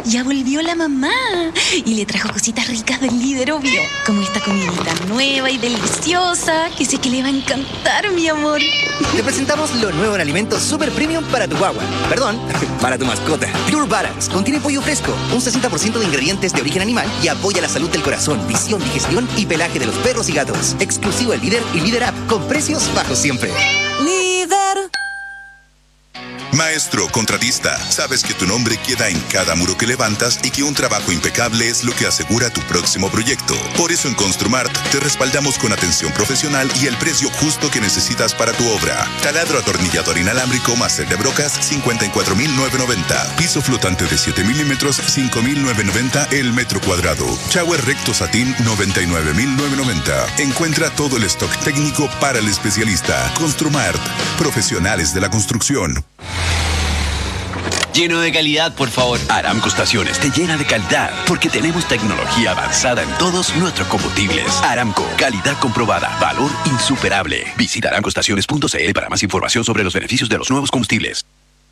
Ya volvió la mamá y le trajo cositas ricas del líder, obvio. Como esta comidita nueva y deliciosa que sé que le va a encantar, mi amor. Te presentamos lo nuevo en alimentos super premium para tu guagua. Perdón, para tu mascota. Pure Balance contiene pollo fresco, un 60% de ingredientes de origen animal y apoya la salud del corazón, visión, digestión y pelaje de los perros y gatos. Exclusivo el Líder y Líder App con precios bajos siempre. Líder. Maestro contratista, sabes que tu nombre queda en cada muro que levantas y que un trabajo impecable es lo que asegura tu próximo proyecto. Por eso en Construmart te respaldamos con atención profesional y el precio justo que necesitas para tu obra. Taladro atornillador inalámbrico máster de brocas, 54,990. Piso flotante de 7 milímetros, 5,990 el metro cuadrado. Shower recto satín, 99,990. Encuentra todo el stock técnico para el especialista. Construmart, profesionales de la construcción. Lleno de calidad, por favor. Aramco Estaciones te llena de calidad porque tenemos tecnología avanzada en todos nuestros combustibles. Aramco, calidad comprobada, valor insuperable. Visita aramcoestaciones.cl para más información sobre los beneficios de los nuevos combustibles.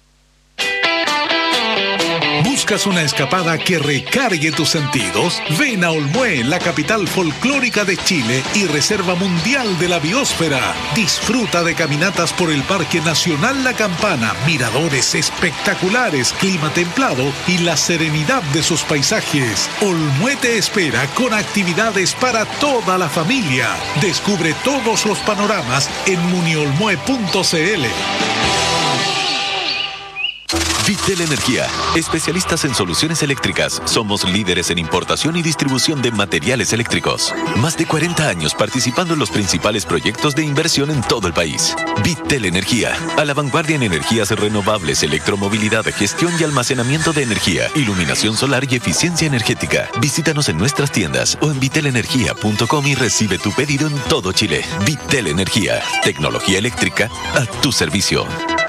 ¿Buscas una escapada que recargue tus sentidos? Ven a Olmué, la capital folclórica de Chile y reserva mundial de la biosfera. Disfruta de caminatas por el Parque Nacional La Campana, miradores espectaculares, clima templado y la serenidad de sus paisajes. Olmué te espera con actividades para toda la familia. Descubre todos los panoramas en muniolmue.cl. Vitel Energía, especialistas en soluciones eléctricas. Somos líderes en importación y distribución de materiales eléctricos. Más de 40 años participando en los principales proyectos de inversión en todo el país. Vitel Energía, a la vanguardia en energías renovables, electromovilidad, gestión y almacenamiento de energía, iluminación solar y eficiencia energética. Visítanos en nuestras tiendas o en vitelenergia.com y recibe tu pedido en todo Chile. Vitel Energía, tecnología eléctrica a tu servicio.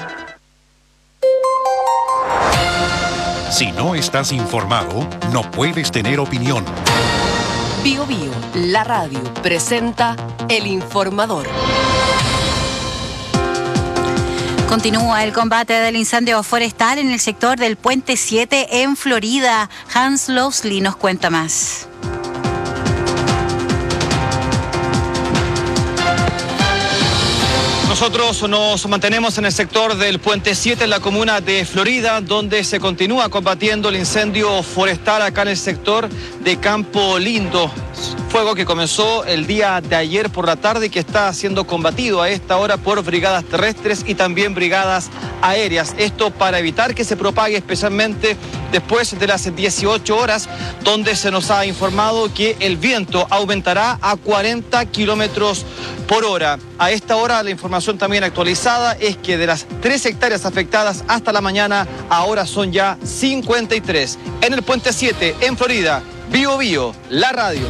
Si no estás informado, no puedes tener opinión. Bio Bio, la radio, presenta El Informador. Continúa el combate del incendio forestal en el sector del Puente 7 en Florida. Hans Losley nos cuenta más. Nosotros nos mantenemos en el sector del Puente 7 en la comuna de Florida, donde se continúa combatiendo el incendio forestal acá en el sector de Campo Lindo. Fuego que comenzó el día de ayer por la tarde y que está siendo combatido a esta hora por brigadas terrestres y también brigadas aéreas. Esto para evitar que se propague, especialmente después de las 18 horas, donde se nos ha informado que el viento aumentará a 40 kilómetros por hora. A esta hora la información también actualizada es que de las 3 hectáreas afectadas hasta la mañana, ahora son ya 53. En el Puente 7, en Florida, Bio Bio, la radio.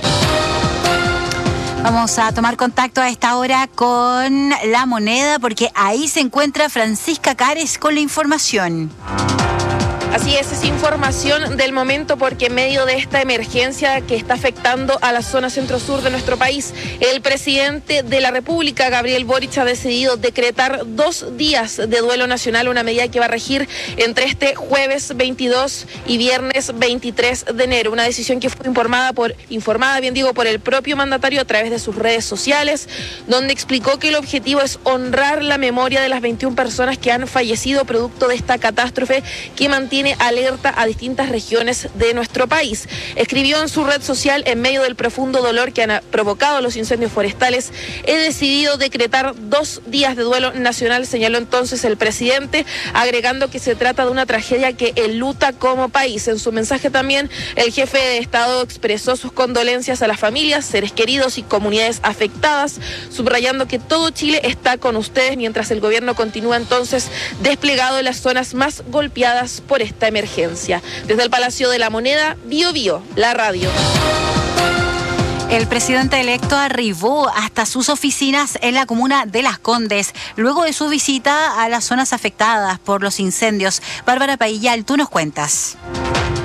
Vamos a tomar contacto a esta hora con La Moneda porque ahí se encuentra Francisca Cares con la información. Así es información del momento porque en medio de esta emergencia que está afectando a la zona centro-sur de nuestro país, el presidente de la República, Gabriel Boric, ha decidido decretar 2 días de duelo nacional, una medida que va a regir entre este jueves 22 y viernes 23 de enero. Una decisión que fue informada por el propio mandatario a través de sus redes sociales, donde explicó que el objetivo es honrar la memoria de las 21 personas que han fallecido producto de esta catástrofe que mantiene alerta a distintas regiones de nuestro país. Escribió en su red social: en medio del profundo dolor que han provocado los incendios forestales, he decidido decretar 2 días de duelo nacional, señaló entonces el presidente, agregando que se trata de una tragedia que enluta como país. En su mensaje también, el jefe de Estado expresó sus condolencias a las familias, seres queridos y comunidades afectadas, subrayando que todo Chile está con ustedes, mientras el gobierno continúa entonces desplegado en las zonas más golpeadas por esta emergencia. Desde el Palacio de la Moneda, Bio Bio, la radio. El presidente electo arribó hasta sus oficinas en la comuna de Las Condes, luego de su visita a las zonas afectadas por los incendios. Bárbara Paillal, tú nos cuentas.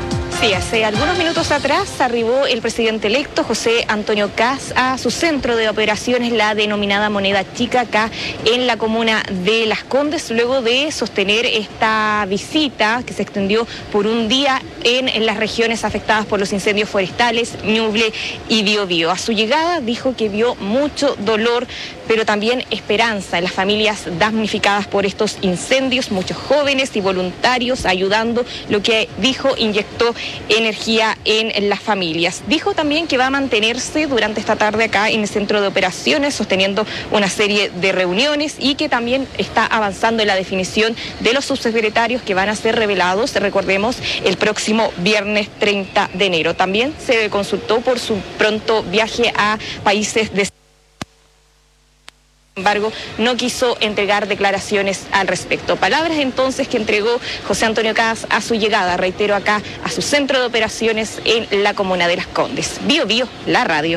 Sí, hace algunos minutos atrás arribó el presidente electo José Antonio Kast a su centro de operaciones, la denominada Moneda Chica, acá en la comuna de Las Condes, luego de sostener esta visita que se extendió por un día en las regiones afectadas por los incendios forestales, Ñuble y Biobío. A su llegada dijo que vio mucho dolor, pero también esperanza en las familias damnificadas por estos incendios, muchos jóvenes y voluntarios ayudando, lo que dijo inyectó energía en las familias. Dijo también que va a mantenerse durante esta tarde acá en el centro de operaciones, sosteniendo una serie de reuniones y que también está avanzando en la definición de los subsecretarios que van a ser revelados, recordemos, el próximo viernes 30 de enero. También se consultó por su pronto viaje a países de... Sin embargo, no quiso entregar declaraciones al respecto. Palabras entonces que entregó José Antonio Kast a su llegada, reitero, acá a su centro de operaciones en la comuna de Las Condes. Bio Bio, la radio.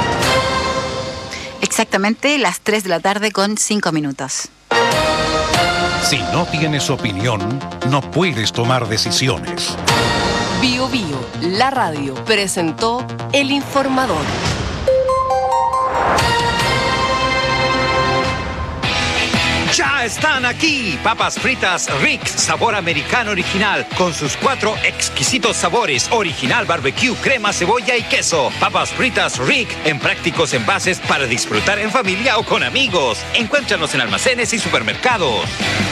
Exactamente las 3 de la tarde con 5 minutos. Si no tienes opinión, no puedes tomar decisiones. Bio Bio, la radio, presentó El Informador. Ya están aquí, papas fritas Rick, sabor americano original, con sus 4 exquisitos sabores, original barbecue, crema, cebolla y queso. Papas fritas Rick, en prácticos envases para disfrutar en familia o con amigos. Encuéntranos en almacenes y supermercados.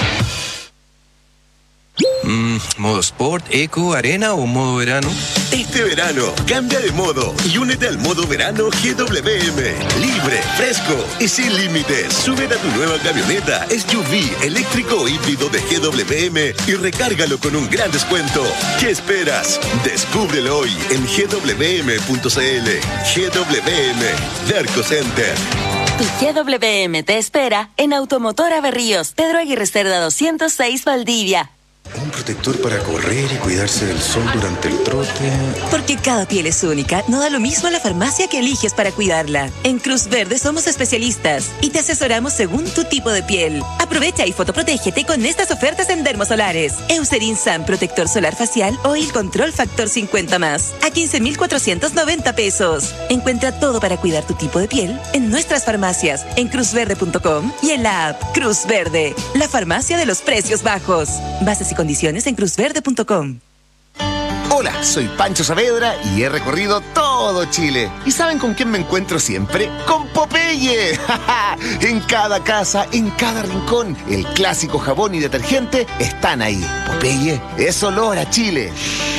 ¿Modo Sport, Eco, Arena o modo verano? Este verano, cambia de modo y únete al modo verano GWM. Libre, fresco y sin límites. Súbete a tu nueva camioneta SUV eléctrico o híbrido de GWM y recárgalo con un gran descuento. ¿Qué esperas? Descúbrelo hoy en gwm.cl. GWM, Derco Center. Tu GWM te espera en Automotora Berríos, Pedro Aguirre Cerda 206, Valdivia. Un protector para correr y cuidarse del sol durante el trote. Porque cada piel es única, no da lo mismo la farmacia que eliges para cuidarla. En Cruz Verde somos especialistas y te asesoramos según tu tipo de piel. Aprovecha y fotoprotégete con estas ofertas en dermosolares. Eucerin Sun Protector Solar Facial o Il Control Factor 50+, a 15,490 pesos. Encuentra todo para cuidar tu tipo de piel en nuestras farmacias, en cruzverde.com y en la app Cruz Verde, la farmacia de los precios bajos. Bases y condiciones en cruzverde.com. Hola, soy Pancho Saavedra y he recorrido todo Chile. ¿Y saben con quién me encuentro siempre? ¡Con Popeye! En cada casa, en cada rincón, el clásico jabón y detergente están ahí. Popeye es olor a Chile.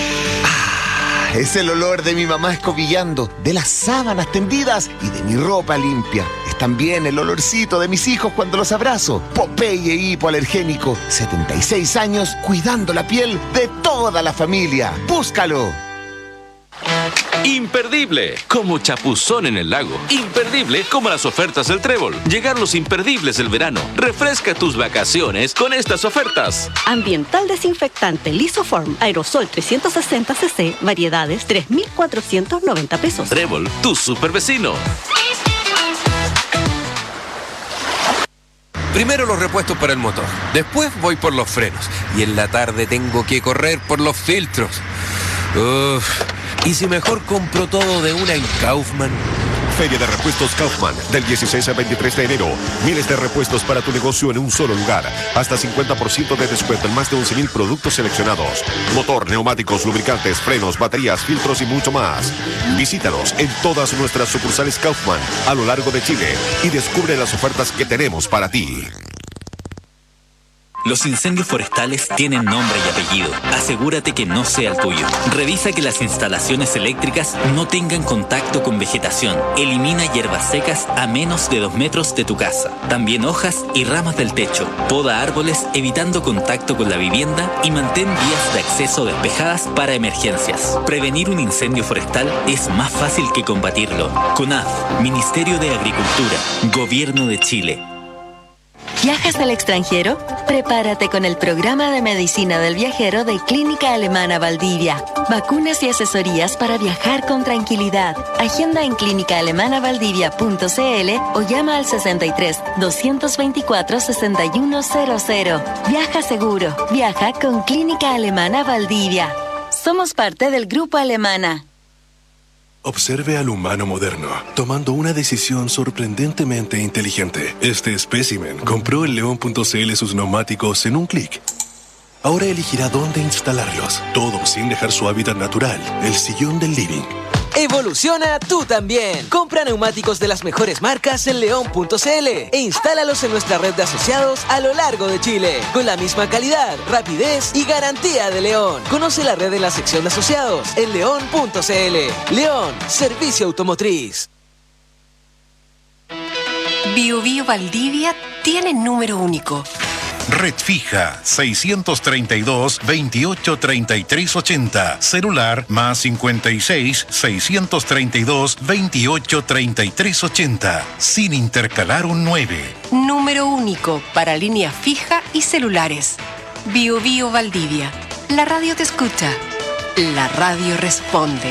Es el olor de mi mamá escobillando, de las sábanas tendidas y de mi ropa limpia. Es también el olorcito de mis hijos cuando los abrazo. Popeye hipoalergénico, 76 años cuidando la piel de toda la familia. ¡Búscalo! Imperdible, como chapuzón en el lago. Imperdible, como las ofertas del Trébol. Llegar los imperdibles del verano. Refresca tus vacaciones con estas ofertas. Ambiental desinfectante Lisoform, aerosol 360 cc, variedades 3,490 pesos. Trébol, tu super vecino. Primero los repuestos para el motor. Después voy por los frenos. Y en la tarde tengo que correr por los filtros. ¿Y si mejor compro todo de una en Kaufman? Feria de Repuestos Kaufman, del 16 al 23 de enero. Miles de repuestos para tu negocio en un solo lugar. Hasta 50% de descuento en más de 11,000 productos seleccionados. Motor, neumáticos, lubricantes, frenos, baterías, filtros y mucho más. Visítanos en todas nuestras sucursales Kaufman a lo largo de Chile y descubre las ofertas que tenemos para ti. Los incendios forestales tienen nombre y apellido. Asegúrate que no sea el tuyo. Revisa que las instalaciones eléctricas no tengan contacto con vegetación. Elimina hierbas secas a menos de 2 metros de tu casa. También hojas y ramas del techo. Poda árboles evitando contacto con la vivienda y mantén vías de acceso despejadas para emergencias. Prevenir un incendio forestal es más fácil que combatirlo. CONAF, Ministerio de Agricultura, Gobierno de Chile. ¿Viajas al extranjero? Prepárate con el programa de medicina del viajero de Clínica Alemana Valdivia. Vacunas y asesorías para viajar con tranquilidad. Agenda en clínicaalemanaValdivia.cl o llama al 63 224 6100. Viaja seguro. Viaja con Clínica Alemana Valdivia. Somos parte del Grupo Alemana. Observe al humano moderno, tomando una decisión sorprendentemente inteligente. Este espécimen compró en León.cl sus neumáticos en un clic. Ahora elegirá dónde instalarlos, todo sin dejar su hábitat natural, el sillón del living. Evoluciona tú también. Compra neumáticos de las mejores marcas en León.cl e instálalos en nuestra red de asociados a lo largo de Chile, con la misma calidad, rapidez y garantía de León. Conoce la red en la sección de asociados en León.cl. León, servicio automotriz. Bio Bio Valdivia tiene número único. Red fija 632 28 33 80. Celular más 56 632 28 33 80. Sin intercalar un 9. Número único para línea fija y celulares. Bio Bio Valdivia. La radio te escucha. La radio responde.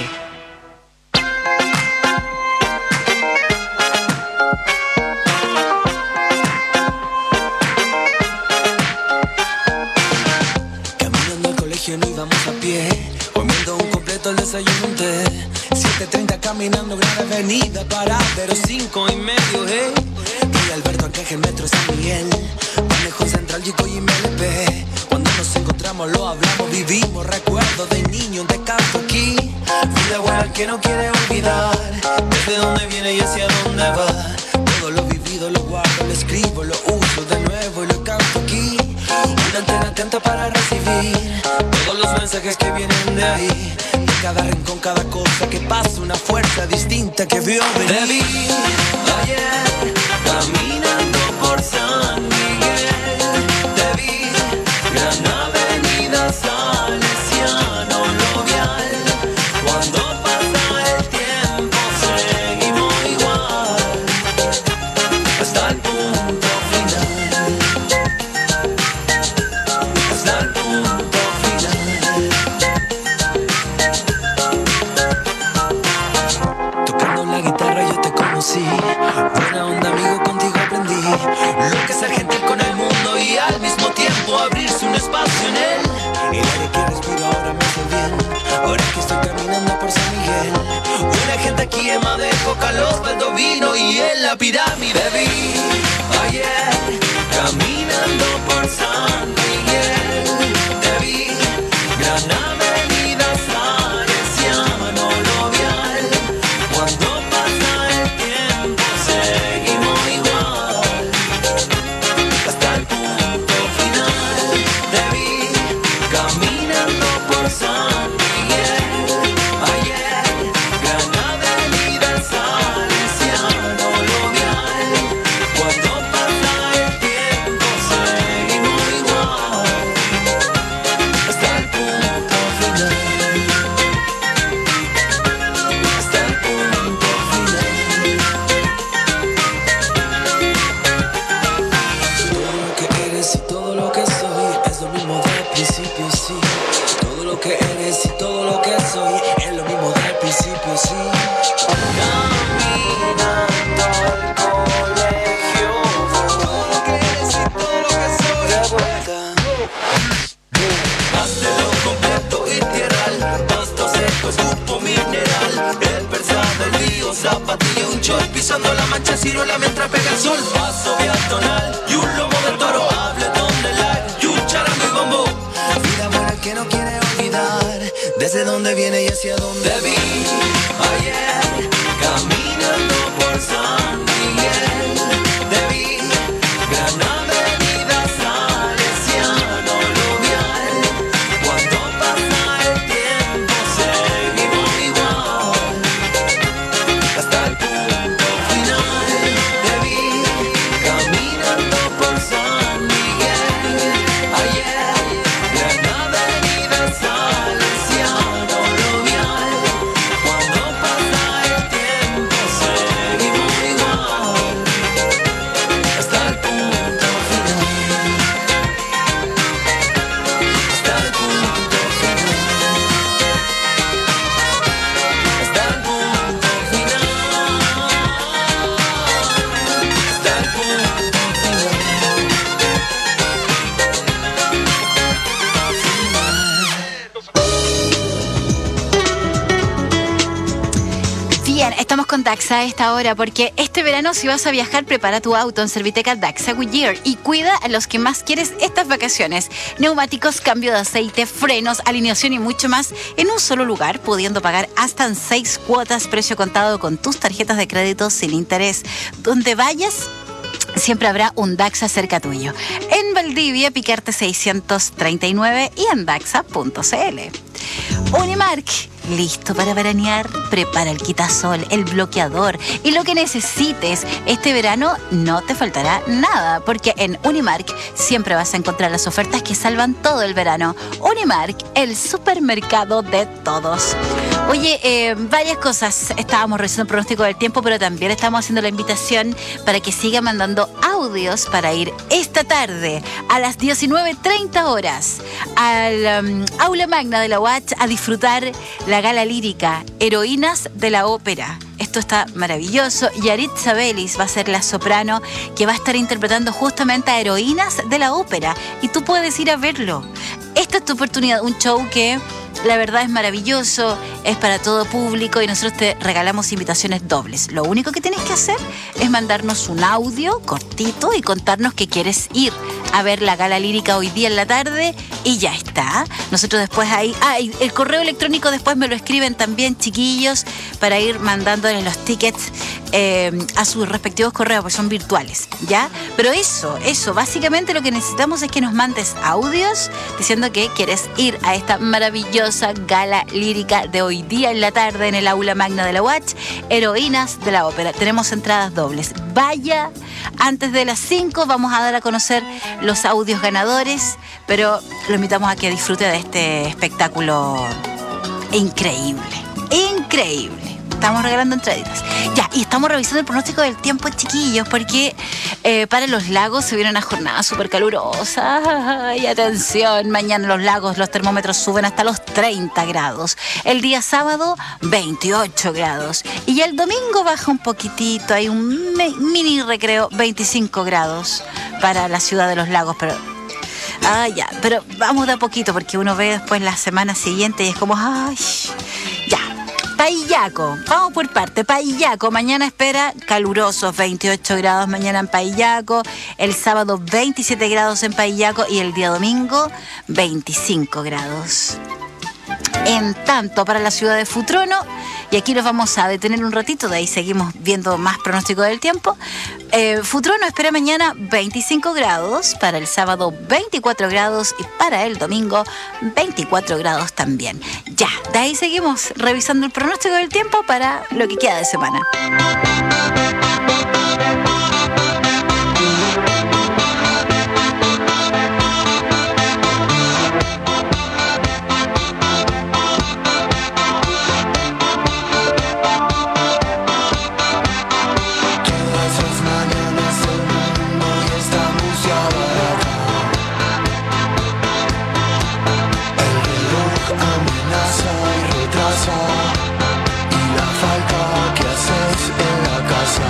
No íbamos a pie, comiendo un completo el desayuno, un té. 7:30 caminando Gran Avenida para Pero 5:30, hey. Y Alberto Anqueje, el metro San Miguel, Manejo Central, Chico y MLP. Cuando nos encontramos lo hablamos, vivimos recuerdos de niño de canto aquí. Vida buena que no quiere olvidar, desde dónde viene y hacia dónde va. Todo lo vivido lo guardo, lo escribo, lo uso de nuevo y lo canto aquí. Una antena atenta para recibir todos los mensajes que vienen de ahí. De cada rincón, cada cosa que pasa, una fuerza distinta que vio venir. Te vi ayer caminando por San Miguel. Te vi Gran Avenida Salesiano Lovial. Cuando pasa el tiempo seguimos igual hasta el punto final. Hasta el punto final. Tocando la guitarra yo te conocí. Buena onda, amigo, contigo aprendí lo que es ser gentil con el mundo y al mismo tiempo abrirse un espacio en él. El aire que respiro ahora me hace bien. Ahora que estoy caminando por San Miguel, buena gente aquí en Madejo, Carlos Valdovino y en la pirámide. Vi ayer caminando por San Miguel. Te vi Gran Avenida Salesiano Lovial. Cuando pasa el tiempo seguimos igual hasta el punto final. Te vi caminando por San Miguel. Ayer Gran Avenida Salesiano Lovial. Cuando pasa el tiempo seguimos igual hasta el punto final. Hasta el punto final. Todo lo que eres y todo lo que soy es lo mismo del principio, sí. Todo lo que eres y todo lo que soy es lo mismo del principio, sí. Caminando al colegio, todo lo que eres y todo lo que soy de vuelta. Hazlo completo y tierral, pasto seco, escupo mineral. El persado, el río, zapatillo, un chor, pisando la mancha, ciruela mientras pega el sol. Paso biatonal y un lomo de toro, habletón de lag y un charango y bombo. Vida buena que no quiere olvidar, desde dónde viene y hacia dónde vi. Ayer caminando por San Miguel. Te vi Gran Avenida Salesiano Lovial. Cuando pasa el tiempo seguimos igual hasta el punto final. Te vi caminando por San Miguel. Ayer Gran Avenida Salesiano Lovial. Cuando pasa el tiempo seguimos igual. Bien, estamos con Daxa a esta hora porque este verano si vas a viajar prepara tu auto en Serviteca Daxa Goodyear y cuida a los que más quieres estas vacaciones. Neumáticos, cambio de aceite, frenos, alineación y mucho más en un solo lugar, pudiendo pagar hasta en 6 cuotas, precio contado con tus tarjetas de crédito sin interés. Donde vayas, siempre habrá un Daxa cerca tuyo. En Valdivia, Picarte 639 y en daxa.cl. Unimark, listo para veranear, prepara el quitasol, el bloqueador y lo que necesites. Este verano no te faltará nada, porque en Unimark siempre vas a encontrar las ofertas que salvan todo el verano. Unimark, el supermercado de todos. Oye, varias cosas. Estábamos revisando el pronóstico del tiempo, pero también estamos haciendo la invitación para que siga mandando audios para ir esta tarde a las 19:30 horas al Aula Magna de la UACH a disfrutar la gala lírica Heroínas de la Ópera. Esto está maravilloso. Yaritza Vélez va a ser la soprano que va a estar interpretando justamente a Heroínas de la Ópera y tú puedes ir a verlo. Esta es tu oportunidad, un show que la verdad es maravilloso, es para todo público y nosotros te regalamos invitaciones dobles. Lo único que tienes que hacer es mandarnos un audio cortito y contarnos que quieres ir a ver la gala lírica hoy día en la tarde y ya está. Nosotros después ahí... y el correo electrónico después me lo escriben también, chiquillos, para ir mandándoles los tickets a sus respectivos correos, porque son virtuales, ¿ya? Pero eso, básicamente lo que necesitamos es que nos mandes audios diciendo que quieres ir a esta maravillosa gala lírica de hoy día en la tarde en el Aula Magna de la UACH, Heroínas de la Ópera. Tenemos entradas dobles. Vaya, antes de las 5 vamos a dar a conocer los audios ganadores, pero lo invitamos a que disfrute de este espectáculo increíble. Estamos regalando entraditas. Ya, y estamos revisando el pronóstico del tiempo, chiquillos, porque para los lagos se viene una jornada súper calurosa. Y atención, mañana los lagos, los termómetros suben hasta los 30 grados. El día sábado, 28 grados. Y ya el domingo baja un poquitito, hay un mini recreo, 25 grados para la ciudad de los lagos, pero vamos de a poquito, porque uno ve después la semana siguiente y es como, ya. Paillaco, vamos por parte. Paillaco, mañana espera calurosos, 28 grados mañana en Paillaco, el sábado 27 grados en Paillaco y el día domingo 25 grados. En tanto, para la ciudad de Futrono, y aquí los vamos a detener un ratito, de ahí seguimos viendo más pronóstico del tiempo. Futrono espera mañana 25 grados, para el sábado 24 grados y para el domingo 24 grados también. Ya, de ahí seguimos revisando el pronóstico del tiempo para lo que queda de semana. Y la falta que haces en la casa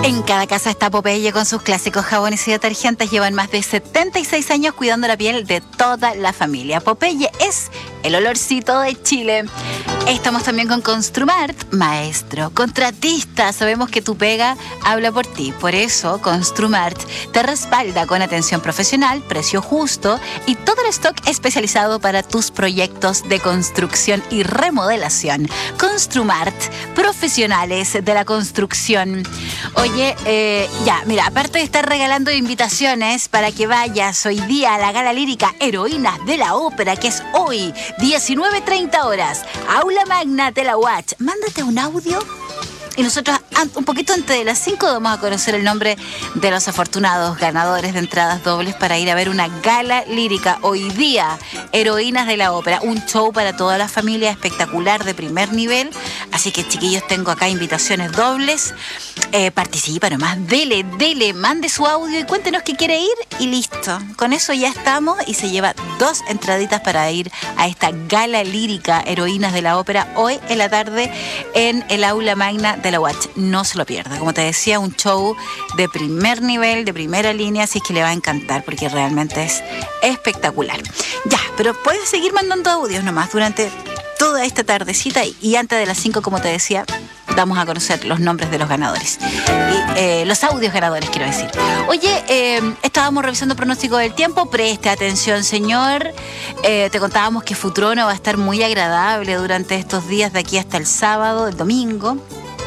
En cada casa está Popeye con sus clásicos jabones y detergentes. Llevan más de 76 años cuidando la piel de toda la familia. Popeye es el olorcito de Chile. Estamos también con Construmart, maestro, contratista. Sabemos que tu pega habla por ti. Por eso, Construmart te respalda con atención profesional, precio justo y todo el stock especializado para tus proyectos de construcción y remodelación. Construmart, profesionales de la construcción. Oye, mira, aparte de estar regalando invitaciones para que vayas hoy día a la gala lírica Heroínas de la Ópera, que es hoy, 19:30 horas, Aula Magna de la UACH. Mándate un audio y nosotros un poquito antes de las 5 vamos a conocer el nombre de los afortunados ganadores de entradas dobles para ir a ver una gala lírica hoy día, Heroínas de la Ópera, un show para toda la familia espectacular de primer nivel. Así que, chiquillos, tengo acá invitaciones dobles. Participa nomás, dele, mande su audio y cuéntenos que quiere ir y listo. Con eso ya estamos y se lleva 2 entraditas para ir a esta gala lírica Heroínas de la Ópera hoy en la tarde en el Aula Magna de la UACH. No se lo pierda. Como te decía, un show de primer nivel, de primera línea, así que le va a encantar porque realmente es espectacular. Ya, pero puedes seguir mandando audios nomás durante toda esta tardecita y antes de las 5, como te decía, damos a conocer los nombres de los ganadores. Y los audios ganadores, quiero decir. Oye, estábamos revisando pronóstico del tiempo. Preste atención, señor. Te contábamos que Futrono va a estar muy agradable durante estos días de aquí hasta el sábado, el domingo.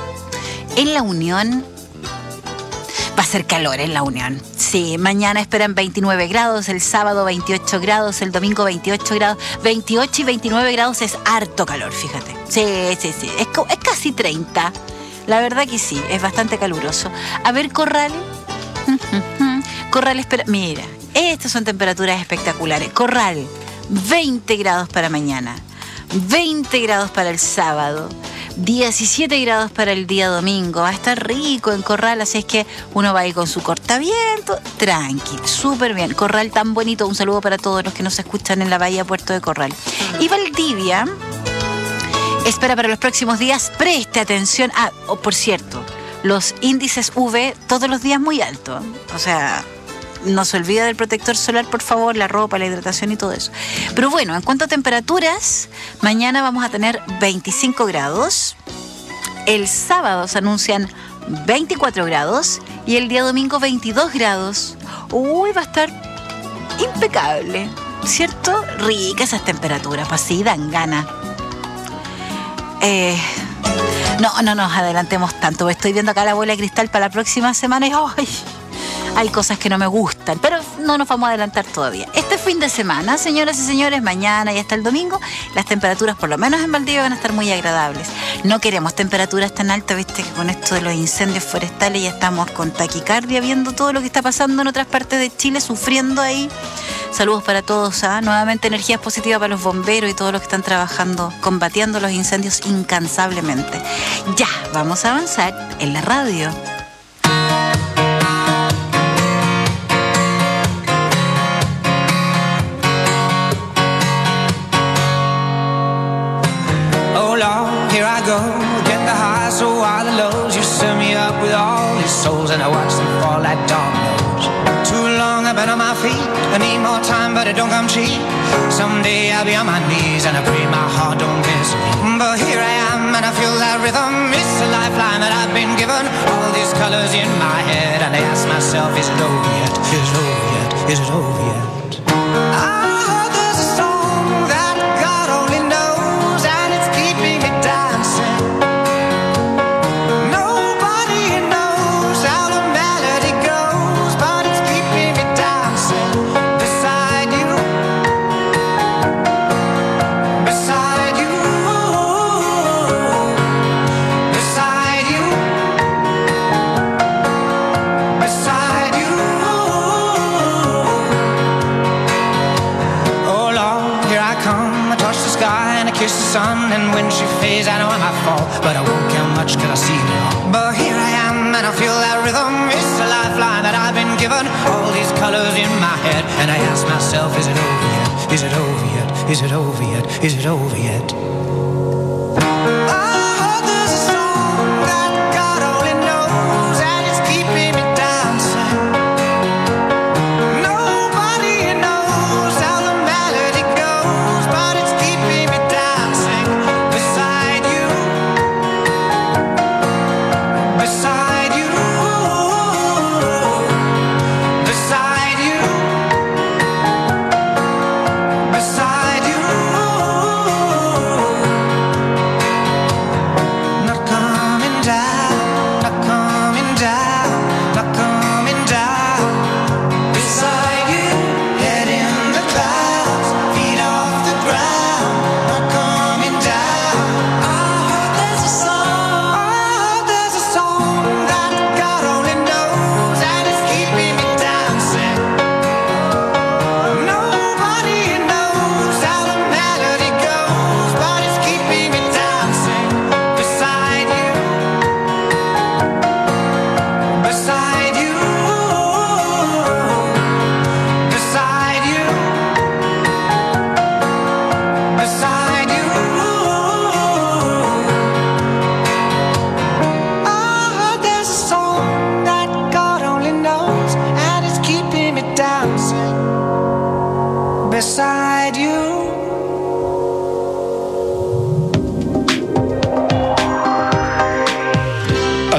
En La Unión va a ser calor en La Unión. Sí, mañana esperan 29 grados, el sábado 28 grados, el domingo 28 grados. 28 y 29 grados es harto calor, fíjate. Sí. Es casi 30. La verdad que sí, es bastante caluroso. A ver, Corral. Corral espera. Mira, estas son temperaturas espectaculares. Corral, 20 grados para mañana. 20 grados para el sábado. 17 grados para el día domingo. Va a estar rico en Corral, así es que uno va a ir con su cortaviento, tranqui, súper bien. Corral tan bonito, un saludo para todos los que nos escuchan en la bahía Puerto de Corral. Y Valdivia espera para los próximos días, preste atención. Por cierto, los índices UV todos los días muy altos. O sea, no se olvida del protector solar, por favor, la ropa, la hidratación y todo eso. Pero bueno, en cuanto a temperaturas, mañana vamos a tener 25 grados. El sábado se anuncian 24 grados y el día domingo 22 grados. Uy, va a estar impecable, ¿cierto? Ricas esas temperaturas, pues sí, dan ganas. No nos adelantemos tanto. Estoy viendo acá la bola de cristal para la próxima semana y ¡ay! Hay cosas que no me gustan, pero no nos vamos a adelantar todavía. Este fin de semana, señoras y señores, mañana y hasta el domingo, las temperaturas, por lo menos en Valdivia, van a estar muy agradables. No queremos temperaturas tan altas, viste que con esto de los incendios forestales ya estamos con taquicardia viendo todo lo que está pasando en otras partes de Chile, sufriendo ahí. Saludos para todos, nuevamente energías positivas para los bomberos y todos los que están trabajando, combatiendo los incendios incansablemente. Ya, vamos a avanzar en la radio. Here I go, get the highs, so are the lows. You set me up with all these souls, and I watch them fall like dominoes. Too long I've been on my feet. I need more time, but it don't come cheap. Someday I'll be on my knees, and I pray my heart don't miss me. But here I am, and I feel that rhythm. It's a lifeline that I've been given. All these colors in my head, and I ask myself, is it over yet? Is it over yet? Is it over yet? Kiss the sun, and when she fades, I know I might fall, but I won't care much cause I see it all. But here I am, and I feel that rhythm. It's a lifeline that I've been given. All these colors in my head, and I ask myself, is it over yet? Is it over yet? Is it over yet? Is it over yet? I heard there's a song that God only knows, and it's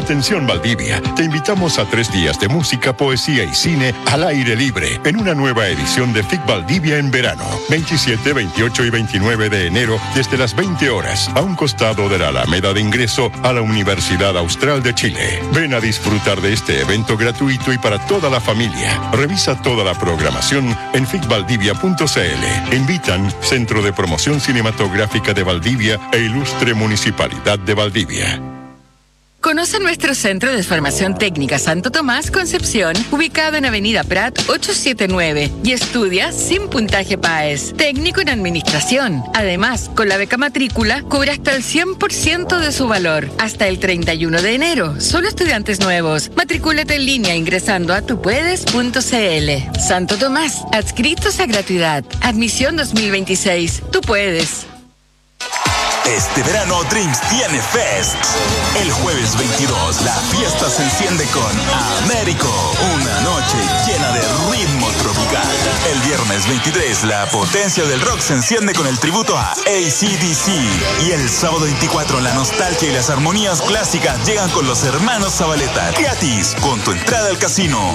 Atención Valdivia, te invitamos a 3 días de música, poesía y cine al aire libre en una nueva edición de FIC Valdivia en verano, 27, 28 y 29 de enero desde las 20 horas, a un costado de la Alameda de ingreso a la Universidad Austral de Chile. Ven a disfrutar de este evento gratuito y para toda la familia. Revisa toda la programación en ficvaldivia.cl. Invitan Centro de Promoción Cinematográfica de Valdivia e Ilustre Municipalidad de Valdivia. Conoce nuestro Centro de Formación Técnica Santo Tomás Concepción, ubicado en Avenida Prat 879, y estudia sin puntaje PAES, técnico en administración. Además, con la beca matrícula, cubre hasta el 100% de su valor, hasta el 31 de enero. Solo estudiantes nuevos. Matricúlate en línea ingresando a tupuedes.cl. Santo Tomás, adscritos a gratuidad. Admisión 2026. Tú puedes. Este verano Drinks tiene Fest. El jueves 22 la fiesta se enciende con Américo, una noche llena de ritmo tropical. El viernes 23 la potencia del rock se enciende con el tributo a AC/DC. Y el sábado 24 la nostalgia y las armonías clásicas llegan con los hermanos Zabaleta. Gratis con tu entrada al casino.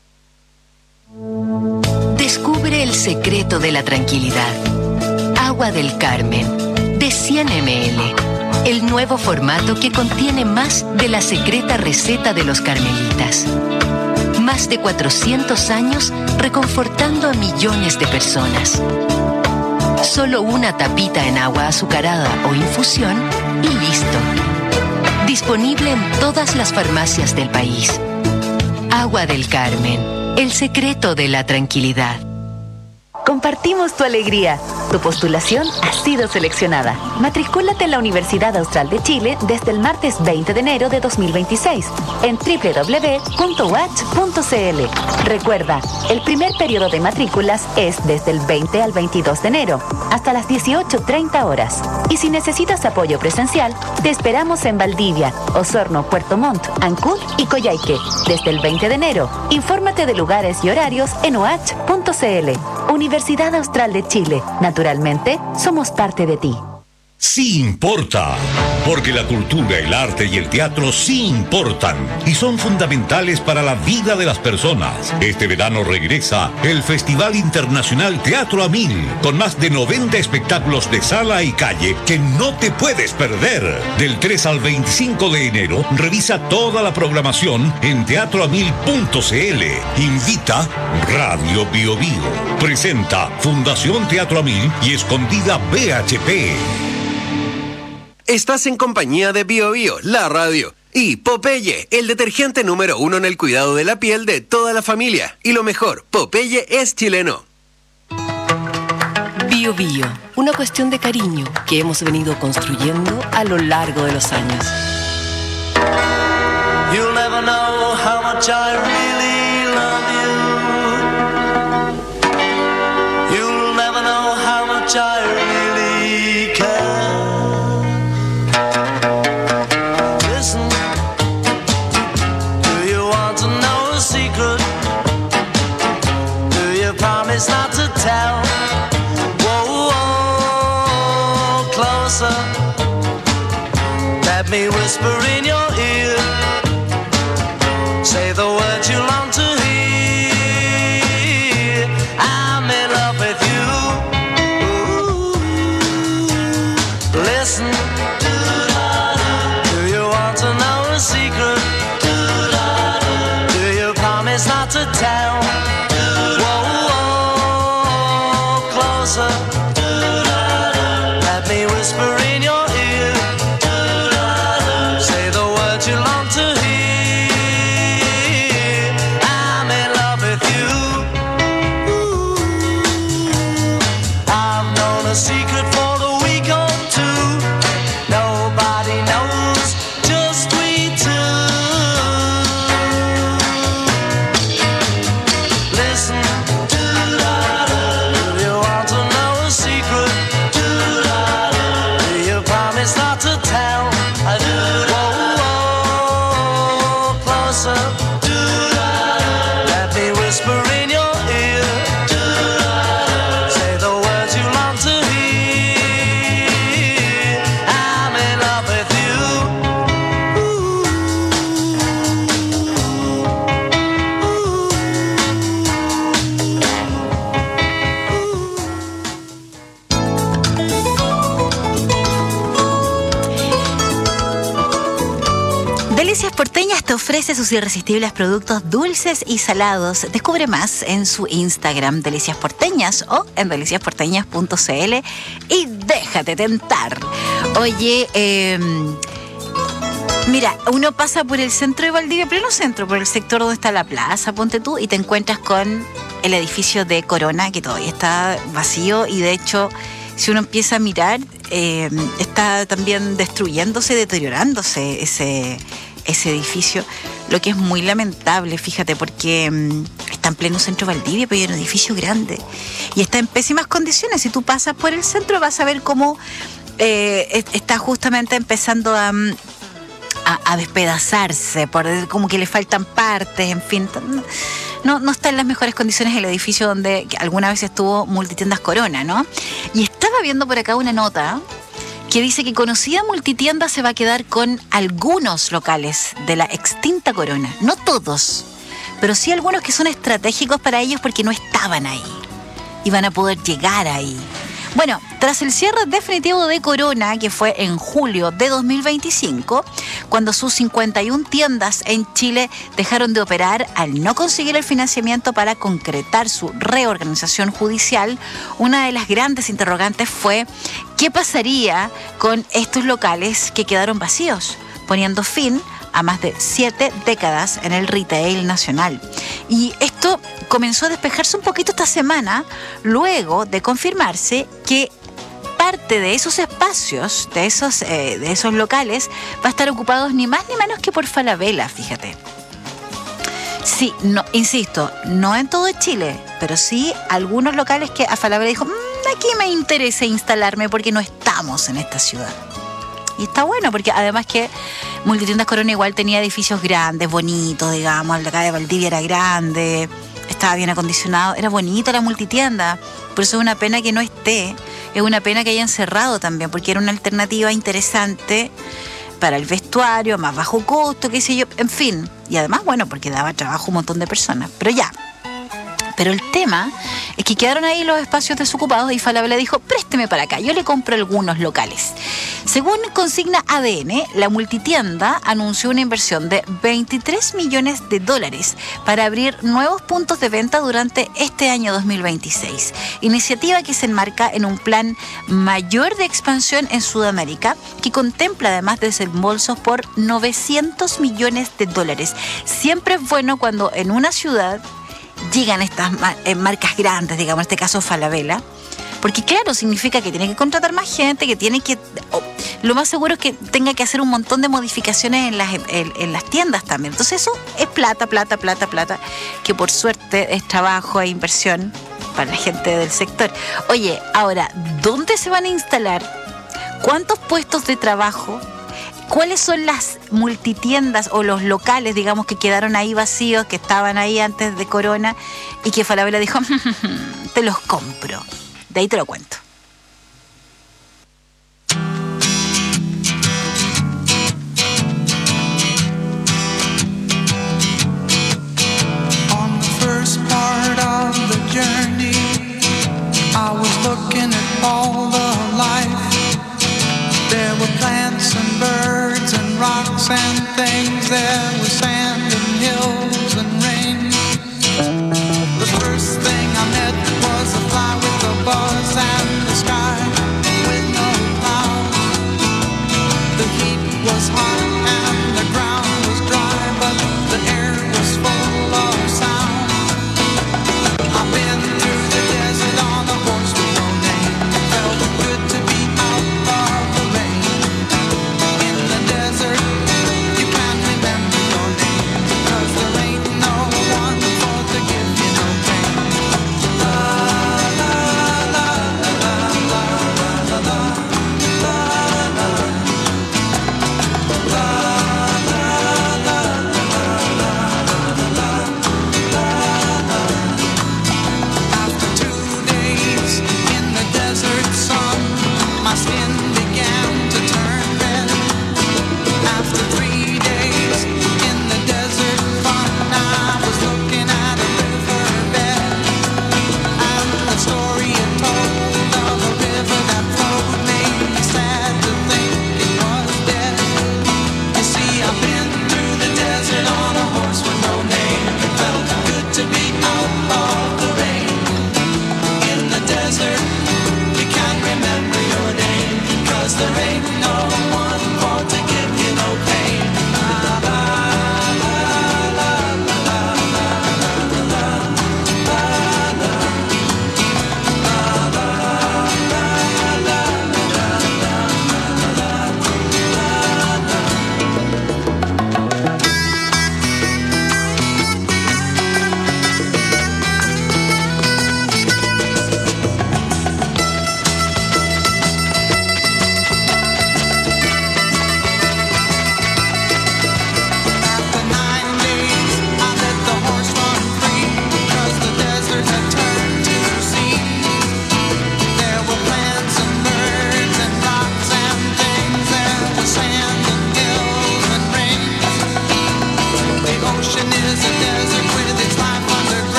Descubre el secreto de la tranquilidad. Agua del Carmen. De 100 ml, el nuevo formato que contiene más de la secreta receta de los carmelitas. Más de 400 años reconfortando a millones de personas. Solo una tapita en agua azucarada o infusión y listo. Disponible en todas las farmacias del país. Agua del Carmen, el secreto de la tranquilidad. Compartimos tu alegría. Tu postulación ha sido seleccionada. Matricúlate en la Universidad Austral de Chile desde el martes 20 de enero de 2026 en www.uach.cl. Recuerda, el primer periodo de matrículas es desde el 20 al 22 de enero, hasta las 18:30 horas. Y si necesitas apoyo presencial, te esperamos en Valdivia, Osorno, Puerto Montt, Ancud y Coyhaique desde el 20 de enero. Infórmate de lugares y horarios en uach.cl. Universidad Austral de Chile. Naturalmente, somos parte de ti. Sí importa, porque la cultura, el arte y el teatro sí importan y son fundamentales para la vida de las personas. Este verano regresa el Festival Internacional Teatro a 1000, con más de 90 espectáculos de sala y calle que no te puedes perder. Del 3 al 25 de enero, revisa toda la programación en teatroamil.cl. Invita Radio Bio Bio. Presenta Fundación Teatro a 1000 y Escondida BHP. Estás en compañía de Bio Bio, la radio, y Popeye, el detergente número 1 en el cuidado de la piel de toda la familia. Y lo mejor, Popeye es chileno. Bio Bio, una cuestión de cariño que hemos venido construyendo a lo largo de los años. You'll never know how much I really love you. You'll never know how much I really care. Promise not to tell. Whoa, whoa, closer. Let me whisper in your ear. Say the words you long to hear. I'm in love with you. Listen. Do you want to know a secret? Do you promise not to tell? Let me whisper in your ear. Say the words you long to hear. I'm in love with you. I've known a secret for a week or two. Nobody knows, just we two. Listen. Not to tell. Whoa, whoa, closer. Let me whisper in your ear. Say the words you long to hear. I'm in love with you. Delicias Porteñas te ofrece sus irresistibles productos dulces y salados. Descubre más en su Instagram, Delicias Porteñas, o en deliciasporteñas.cl y déjate tentar. Oye, mira, uno pasa por el centro de Valdivia, pero no centro, por el sector donde está la plaza, ponte tú, y te encuentras con el edificio de Corona, que todavía está vacío, y de hecho, si uno empieza a mirar, está también destruyéndose, deteriorándose ese edificio, lo que es muy lamentable, fíjate, porque está en pleno centro de Valdivia, pero hay un edificio grande y está en pésimas condiciones. Si tú pasas por el centro vas a ver cómo está justamente empezando a despedazarse, como que le faltan partes, en fin. No está en las mejores condiciones el edificio donde alguna vez estuvo Multitiendas Corona, ¿no? Y estaba viendo por acá una nota que dice que conocida Multitienda se va a quedar con algunos locales de la extinta Corona. No todos, pero sí algunos que son estratégicos para ellos porque no estaban ahí y van a poder llegar ahí. Bueno, tras el cierre definitivo de Corona, que fue en julio de 2025, cuando sus 51 tiendas en Chile dejaron de operar al no conseguir el financiamiento para concretar su reorganización judicial, una de las grandes interrogantes fue ¿qué pasaría con estos locales que quedaron vacíos, poniendo fin a más de 7 décadas en el retail nacional? Y esto comenzó a despejarse un poquito esta semana, luego de confirmarse que parte de esos espacios, de esos locales, va a estar ocupados ni más ni menos que por Falabella, fíjate. Sí, no, insisto, no en todo Chile, pero sí algunos locales que a Falabella dijo, aquí me interesa instalarme porque no estamos en esta ciudad. Y está bueno, porque además que Multitiendas Corona igual tenía edificios grandes, bonitos, digamos, la calle de Valdivia era grande, estaba bien acondicionado, era bonita la multitienda. Por eso es una pena que no esté, es una pena que hayan cerrado también, porque era una alternativa interesante para el vestuario, a más bajo costo, qué sé yo, en fin. Y además, bueno, porque daba trabajo a un montón de personas. Pero el tema es que quedaron ahí los espacios desocupados y Falabella dijo, présteme para acá, yo le compro algunos locales. Según consigna ADN, la multitienda anunció una inversión de $23 millones para abrir nuevos puntos de venta durante este año 2026. Iniciativa que se enmarca en un plan mayor de expansión en Sudamérica que contempla además desembolsos por $900 millones. Siempre es bueno cuando en una ciudad llegan estas marcas grandes, digamos, en este caso Falabella, porque claro, significa que tiene que contratar más gente, que tiene que, lo más seguro es que tenga que hacer un montón de modificaciones en las tiendas también. Entonces eso es plata, que por suerte es trabajo e inversión para la gente del sector. Oye, ahora, ¿dónde se van a instalar? ¿Cuántos puestos de trabajo? ¿Cuáles son las multitiendas o los locales, digamos, que quedaron ahí vacíos, que estaban ahí antes de Corona y que Falabella dijo, te los compro? De ahí te lo cuento. On the first part of the journey, I was looking at all the life. There were plants and birds and rocks and things. There was sand and hills and rain. The first thing I met was a fly with a buzz and the sky with no clouds. The heat was hot and the ground was dry, but the air was full of sound. I've been through the desert on a horse with no name. Felt good to be out of the rain. In the desert, you can't remember your name.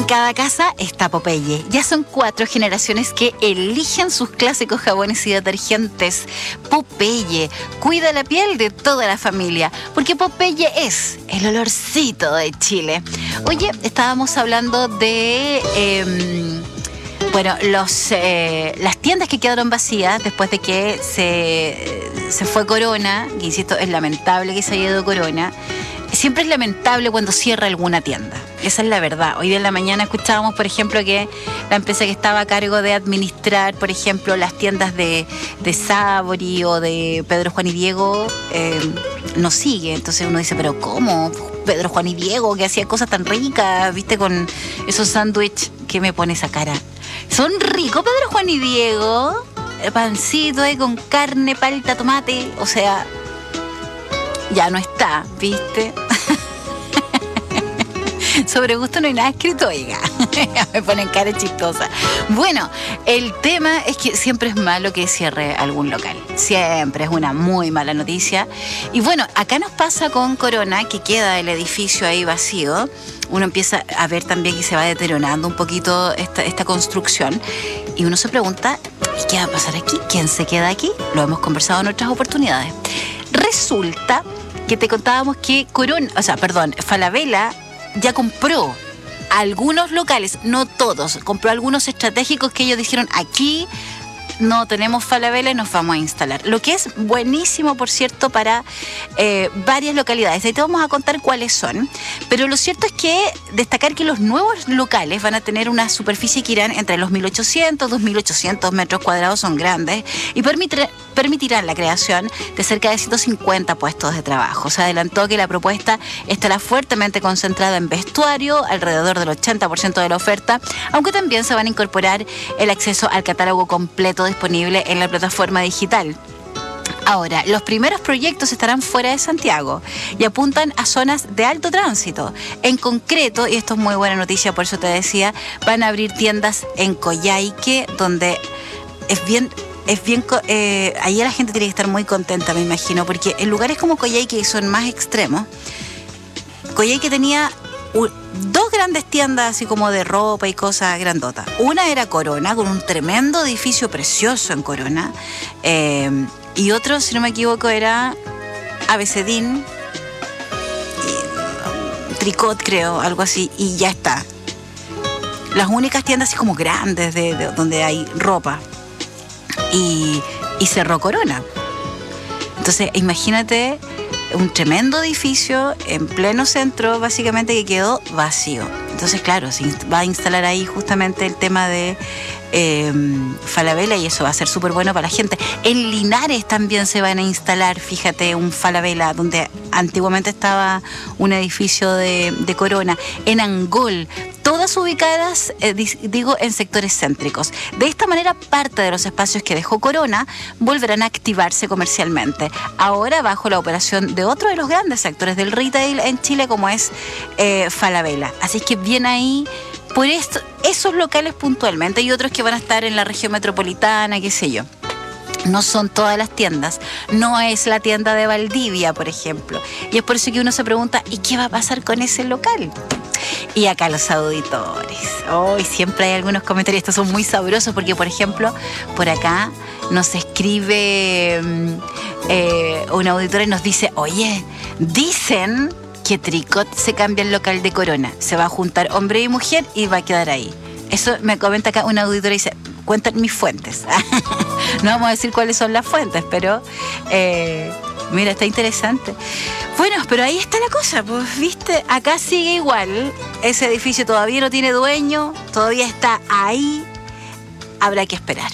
cada casa está Popeye. Ya son 4 generaciones que eligen sus clásicos jabones y detergentes. Popeye cuida la piel de toda la familia, porque Popeye es el olorcito de Chile. Oye, estábamos hablando de... las tiendas que quedaron vacías después de que se fue Corona, que insisto, es lamentable que se haya ido Corona. Siempre es lamentable cuando cierra alguna tienda. Esa es la verdad. Hoy día en la mañana escuchábamos, por ejemplo, que la empresa que estaba a cargo de administrar, por ejemplo, las tiendas de Sabori o de Pedro, Juan y Diego, no sigue. Entonces uno dice, pero ¿cómo? Pedro, Juan y Diego, que hacía cosas tan ricas, ¿viste? Con esos sándwiches. ¿Qué me pone esa cara? Son ricos, Pedro, Juan y Diego. El pancito con carne, palta, tomate. O sea, ya no está, ¿viste? Sobre gusto no hay nada escrito, oiga. Me ponen cara chistosa. Bueno, el tema es que siempre es malo que cierre algún local. Siempre es una muy mala noticia. Y bueno, acá nos pasa con Corona, que queda el edificio ahí vacío. Uno empieza a ver también que se va deteriorando un poquito esta construcción. Y uno se pregunta, ¿y qué va a pasar aquí? ¿Quién se queda aquí? Lo hemos conversado en otras oportunidades. Resulta que te contábamos que Falabella ya compró algunos locales, no todos, compró algunos estratégicos que ellos dijeron, aquí no tenemos Falabella y nos vamos a instalar. Lo que es buenísimo, por cierto, para varias localidades. Ahí te vamos a contar cuáles son. Pero lo cierto es que destacar que los nuevos locales van a tener una superficie que irán entre los 1.800, 2.800 metros cuadrados, son grandes, y permitirán la creación de cerca de 150 puestos de trabajo. Se adelantó que la propuesta estará fuertemente concentrada en vestuario, alrededor del 80% de la oferta, aunque también se van a incorporar el acceso al catálogo completo disponible en la plataforma digital. Ahora, los primeros proyectos estarán fuera de Santiago y apuntan a zonas de alto tránsito. En concreto, y esto es muy buena noticia, por eso te decía, van a abrir tiendas en Coyhaique, donde ahí la gente tiene que estar muy contenta, me imagino, porque en lugares como Coyhaique, que son más extremos, Coyhaique tenía 2 grandes tiendas así como de ropa y cosas grandotas. Una era Corona, con un tremendo edificio precioso en Corona, y otro, si no me equivoco, era Abecedín, Tricot, creo, algo así, y ya está. Las únicas tiendas así como grandes de donde hay ropa. Y cerró Corona. Entonces, imagínate un tremendo edificio en pleno centro, básicamente, que quedó vacío. Entonces, claro, se va a instalar ahí justamente el tema de Falabella, y eso va a ser súper bueno para la gente. En Linares también se van a instalar, fíjate, un Falabella, donde antiguamente estaba un edificio de Corona. En Angol, todas ubicadas, en sectores céntricos. De esta manera, parte de los espacios que dejó Corona volverán a activarse comercialmente, ahora bajo la operación de otro de los grandes sectores del retail en Chile, como es Falabella. Así que bien ahí por esos locales puntualmente, y otros que van a estar en la región metropolitana, qué sé yo. No son todas las tiendas, no es la tienda de Valdivia, por ejemplo. Y es por eso que uno se pregunta, ¿y qué va a pasar con ese local? Y acá los auditores, hoy siempre hay algunos comentarios, estos son muy sabrosos, porque por ejemplo, por acá nos escribe una auditora y nos dice, oye, dicen que Tricot se cambia el local de Corona, se va a juntar hombre y mujer y va a quedar ahí. Eso me comenta acá una auditora y dice, cuentan mis fuentes. No vamos a decir cuáles son las fuentes, pero mira, está interesante. Bueno, pero ahí está la cosa, pues, viste, acá sigue igual. Ese edificio todavía no tiene dueño, todavía está ahí. Habrá que esperar.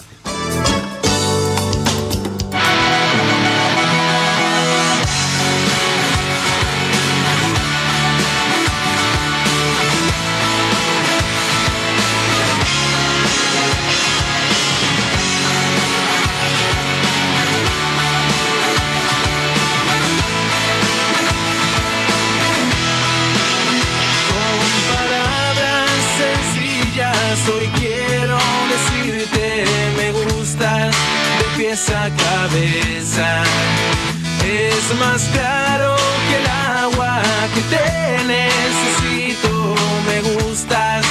Hoy quiero decirte, me gustas de pies a cabeza. Es más claro que el agua que te necesito. Me gustas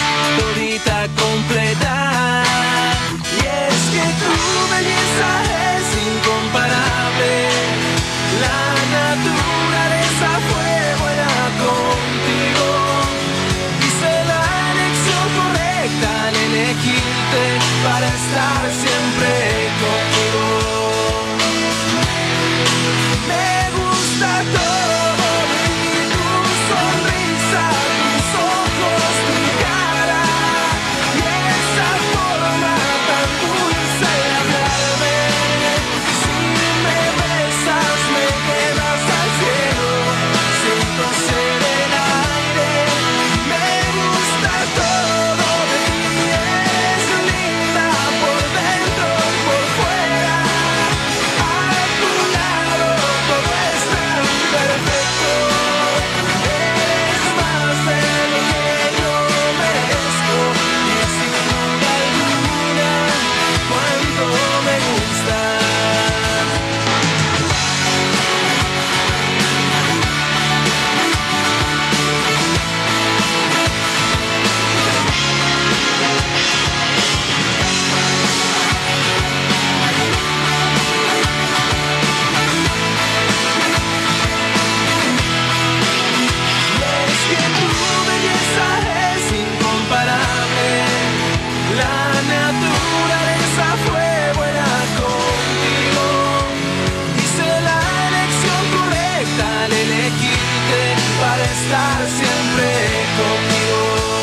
para estar siempre conmigo.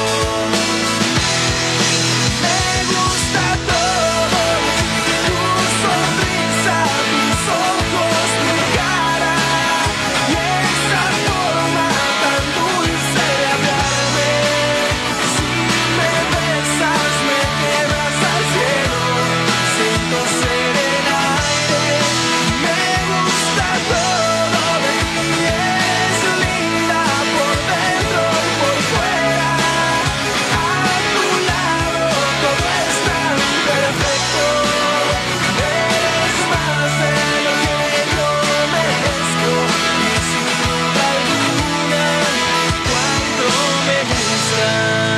Me gusta todo de ti, tu sonrisa, tus ojos, tu cara y esa forma tan dulce de hablarme. Si me besas me llevas al cielo, siento ser el aire. Me gusta todo de ti, es linda por dentro y por fuera. A tu lado todo es tan perfecto, eres más de lo que yo merezco. Y sin duda alguna, cuánto me gusta.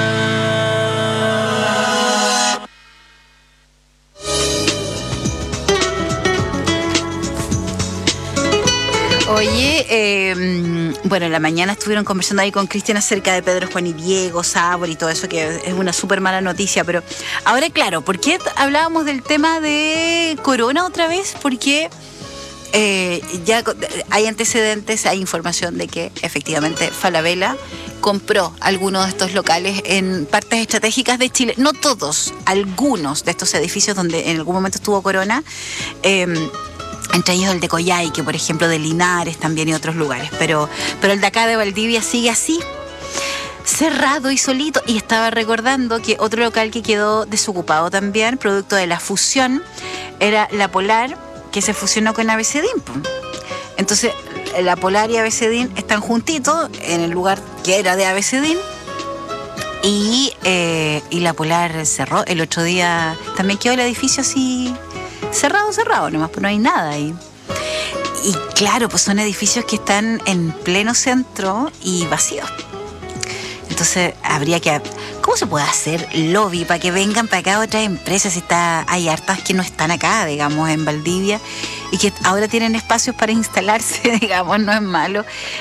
Oye, bueno, en la mañana estuvieron conversando ahí con Cristian acerca de Pedro, Juan y Diego, Sabor y todo eso, que es una súper mala noticia, pero ahora, claro, ¿por qué hablábamos del tema de Corona otra vez? Porque ya hay antecedentes, hay información de que efectivamente Falabella compró algunos de estos locales en partes estratégicas de Chile, no todos, algunos de estos edificios donde en algún momento estuvo Corona, entre ellos el de Coyhaique, por ejemplo, de Linares también y otros lugares, pero el de acá de Valdivia sigue así, cerrado y solito. Y estaba recordando que otro local que quedó desocupado también, producto de la fusión, era La Polar, que se fusionó con ABCDIN. Entonces, La Polar y ABCDIN están juntitos en el lugar que era de ABCDIN. Y La Polar cerró el otro día. También quedó el edificio así cerrado nomás, pues no hay nada ahí. Y claro, pues son edificios que están en pleno centro y vacíos. Entonces habría que... ¿Cómo se puede hacer lobby para que vengan para acá otras empresas? Hay hartas que no están acá, digamos, en Valdivia, y que ahora tienen espacios para instalarse, digamos, no es malo.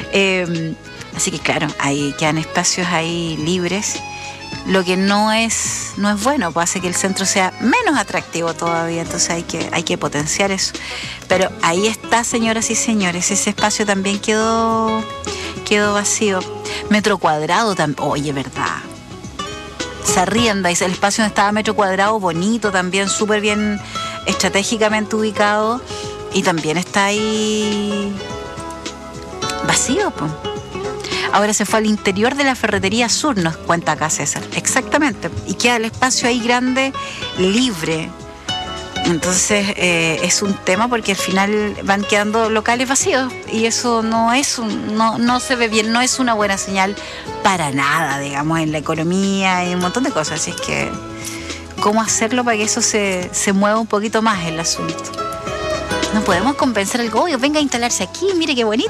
Así que claro, ahí quedan espacios ahí libres. Lo que no es bueno, pues hace que el centro sea menos atractivo todavía, entonces hay que potenciar eso. Pero ahí está, señoras y señores, ese espacio también quedó vacío. Metro Cuadrado también, oye, verdad. Se arrienda, el espacio donde estaba Metro Cuadrado, bonito también, súper bien estratégicamente ubicado, y también está ahí vacío, pues. Ahora se fue al interior de la Ferretería Sur, nos cuenta acá César. Exactamente. Y queda el espacio ahí grande, libre. Entonces es un tema porque al final van quedando locales vacíos. Y eso no se ve bien, no es una buena señal para nada, digamos, en la economía y un montón de cosas. Así es que, ¿cómo hacerlo para que eso se mueva un poquito más el asunto? No podemos compensar el gobierno, venga a instalarse aquí, mire qué bonito.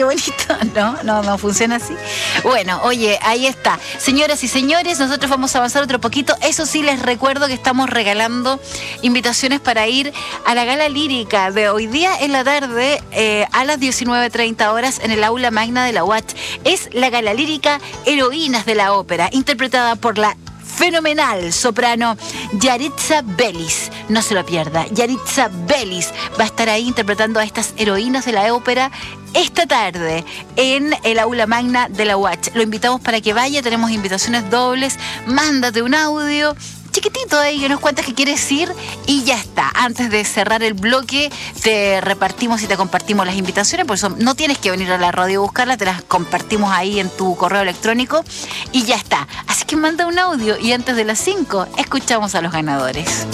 No funciona así. Bueno, oye, ahí está. Señoras y señores, nosotros vamos a avanzar otro poquito. Eso sí, les recuerdo que estamos regalando invitaciones para ir a la gala lírica de hoy día en la tarde a las 19:30 horas en el aula magna de la UACH. Es la gala lírica Heroínas de la Ópera, interpretada por la fenomenal soprano Yaritza Bellis. No se lo pierda. Yaritza Bellis va a estar ahí interpretando a estas heroínas de la ópera esta tarde en el aula magna de la UACH. Lo invitamos para que vaya. Tenemos invitaciones dobles. Mándate un audio chiquitito ahí que nos cuentas que quieres ir y ya está. Antes de cerrar el bloque te repartimos y te compartimos las invitaciones, por eso no tienes que venir a la radio a buscarlas, te las compartimos ahí en tu correo electrónico y ya está. Así que manda un audio y antes de las 5 escuchamos a los ganadores.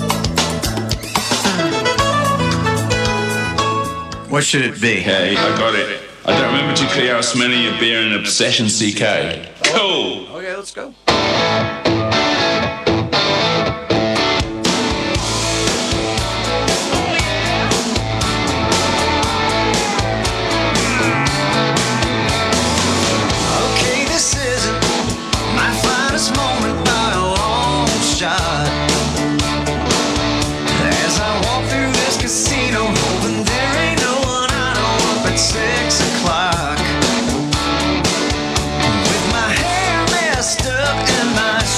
What should it be? Hey, I got it. I don't remember too clear how smelly your beer and obsession CK. Cool. Okay, let's go. With my hair messed up and my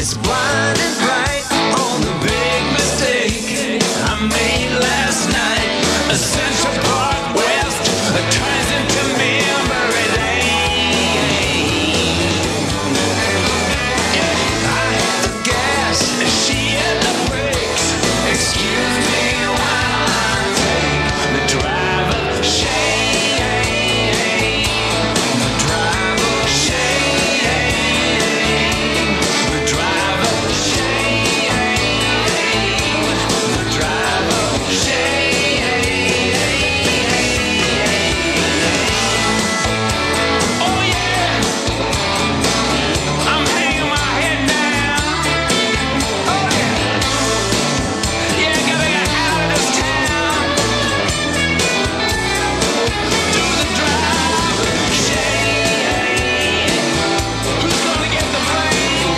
It's blinding bright on the big mistake I made last night. Essential Park West turns into memory lane. I hit the gas, she hit the brakes. Excuse me while I take the driver shame. The driver shame. The driver shame. The driver shame. Oh yeah, I'm hanging my head down. Oh yeah, yeah, gotta get out of this town. Do the driver shame. Who's gonna get the blame?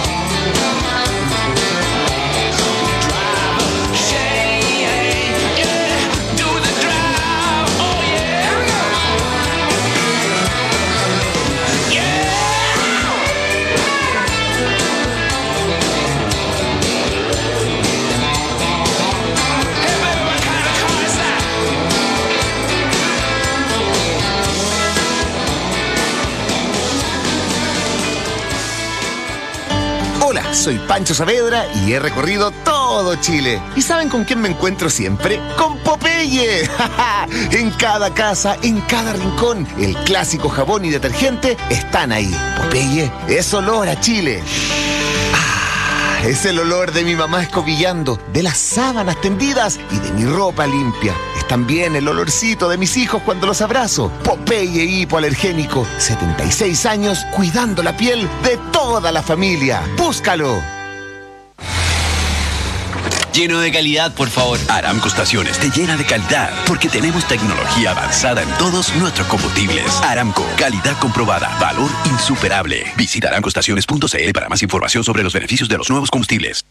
Driver shame. Yeah, do the drive. Oh yeah. Hola, soy Pancho Saavedra y he recorrido todo Chile. ¿Y saben con quién me encuentro siempre? ¡Con Popeye! En cada casa, en cada rincón, el clásico jabón y detergente están ahí. Popeye es olor a Chile. Es el olor de mi mamá escobillando, de las sábanas tendidas y de mi ropa limpia. Es también el olorcito de mis hijos cuando los abrazo. Popeye hipoalergénico, 76 años cuidando la piel de toda la familia. ¡Búscalo! Lleno de calidad, por favor. Aramco Estaciones te llena de calidad porque tenemos tecnología avanzada en todos nuestros combustibles. Aramco, calidad comprobada, valor insuperable. Visita aramcoestaciones.cl para más información sobre los beneficios de los nuevos combustibles.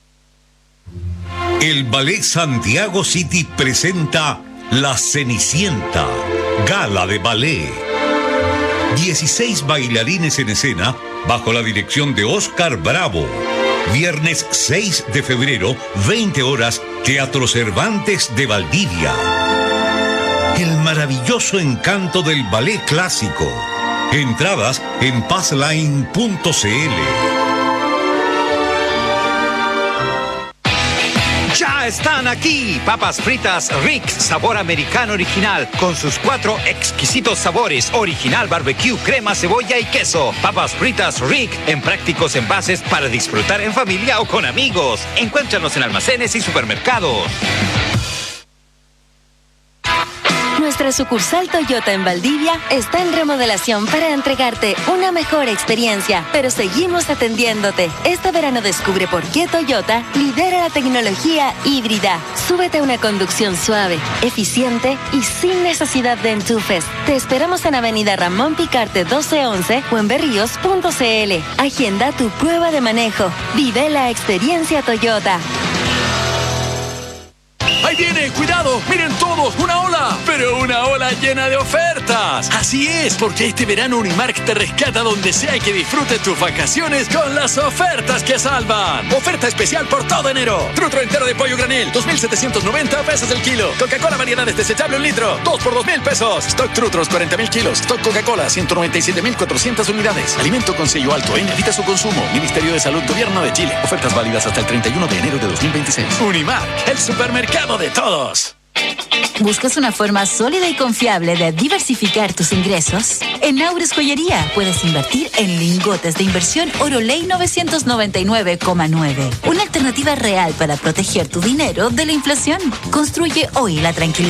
El Ballet Santiago City presenta La Cenicienta, gala de ballet. 16 bailarines en escena bajo la dirección de Oscar Bravo. Viernes 6 de febrero, 20 horas, Teatro Cervantes de Valdivia. El maravilloso encanto del ballet clásico. Entradas en passline.cl. Ya están aquí, papas fritas Rick, sabor americano original, con sus 4 exquisitos sabores, original barbecue, crema, cebolla y queso. Papas fritas Rick, en prácticos envases para disfrutar en familia o con amigos. Encuéntranos en almacenes y supermercados. Nuestra sucursal Toyota en Valdivia está en remodelación para entregarte una mejor experiencia, pero seguimos atendiéndote. Este verano descubre por qué Toyota lidera la tecnología híbrida. Súbete a una conducción suave, eficiente y sin necesidad de enchufes. Te esperamos en Avenida Ramón Picarte 1211 o en berríos.cl. Agenda tu prueba de manejo. Vive la experiencia Toyota. ¡Ahí viene! ¡Cuidado! ¡Miren todos! ¡Una ola! ¡Pero una ola llena de ofertas! Así es, porque este verano Unimark te rescata donde sea y que disfrutes tus vacaciones con las ofertas que salvan. Oferta especial por todo enero. Trutro entero de pollo granel, 2,790 pesos el kilo. Coca-Cola variedades desechable 1 litro, 2 por 2,000 pesos. Stock Trutros 40,000 kilos. Stock Coca-Cola 197,400 unidades. Alimento con sello alto en evita su consumo. Ministerio de Salud, Gobierno de Chile. Ofertas válidas hasta el 31 de enero de 2026. Unimark, el supermercado de todos. ¿Buscas una forma sólida y confiable de diversificar tus ingresos? En Aures Joyería puedes invertir en lingotes de inversión Oroley 999,9. Una alternativa real para proteger tu dinero de la inflación. Construye hoy la tranquilidad